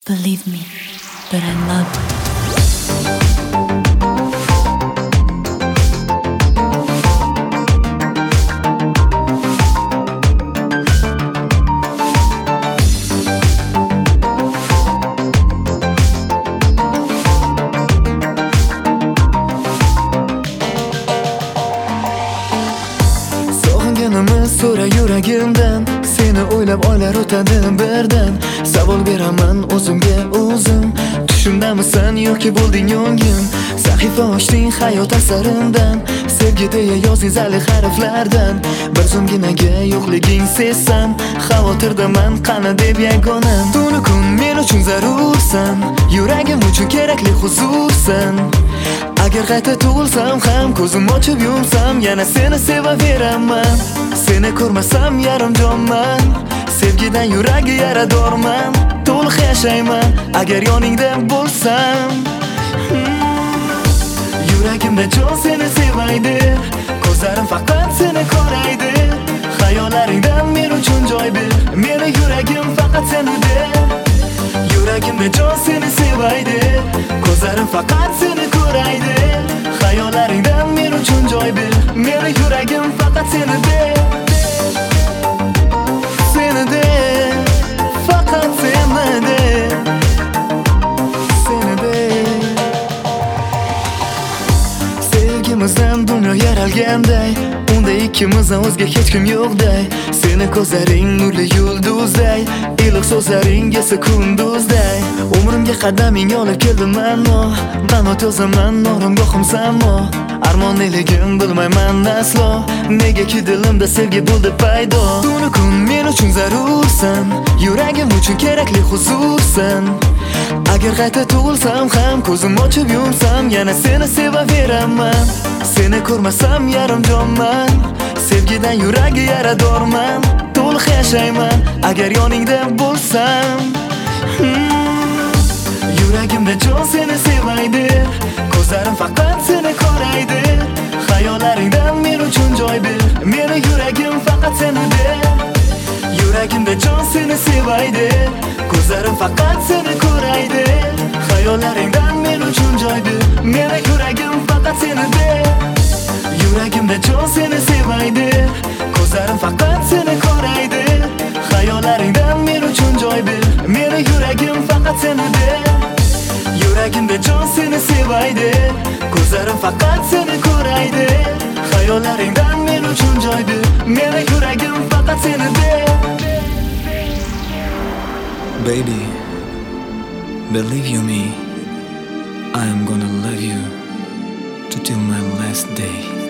Believe me, but I love you. So'ra yuragimdan, seni o'ylab oylar o'tadi birdan. Savol beraman o'zimga o'zim, tushimdamisan yoki bo'lding yongim? Sahifa ochding hayot asarimdan, sevgi deya yozding zali harflardan. Bir zumginaga yo'qliging sezsam, xavotirdaman qani deb yagonam. Tuni kun men uchun zarursan, yuragim uchun kerakli huzursan. Agar qayta tug'ilsam ham, ko'zim ochib yumsam, yana seni sevaveraman. Seni ko'rmasam yarim jonman, sevgidan yuragi yaradorman. To'liq yashayman agar yoningda bo'lsam. Yuragimda jon seni sevaydi, ko'zlarim faqat seni ko'raydi. Xayollaringdan men uchun joy ber, meni yuragim faqat senida. Yuragimda jon seni sevaydi, ko'zlarim faqat seni ko'raydi. Xayollaringdan men uchun joy ber, meni yuragim faqat senida. Senida, faqat senida. Senida. Sevgimizdan dunyo yaralganday, unda ikkimizdan o'zga hech kim yo'qday. Seni ko'zlaring nurli yulduzday, iliq so'zlaring esa kunduzday. Umrimga qadaming olib keldim ammo, man o'tazaman oromgohim samo. Armon neligim bilmayman aslo, negaki dilimda sevgi bo'ldi paydo. Tuni kun men uchun zarursan, yuragim uchun kerakli huzursan. Agar qayta tug'ilsam ham, ko'zim ochib yumsam, yana seni sevaveraman. Seni ko'rmasam yarim jonman, sevgidan yuragi yaradorman. To'liq yashayman agar yoningda bo'lsam. Yuragimda jon seni sevaydi, ko'zlarim faqat seni ko'raydi. Xayollaringdan men uchun joy ber, meni yuragim faqat senida. Yuragimda jon seni sevaydi, ko'zlarim faqat seni ko'raydi. Xayollaringdan men uchun joy ber, meni yuragim faqat senida. Yuragimda jon seni sevaydi, ko'zlarim faqat seni ko'raydi. Xayollaringdan men uchun joy ber, meni yuragim faqat senida. Yuragimda jon seni sevaydi, ko'zlarim faqat seni ko'raydi. Xayollaringdan men uchun joy ber, meni yuragim faqat senida. Baby, believe you me, I am gonna love you till my last day.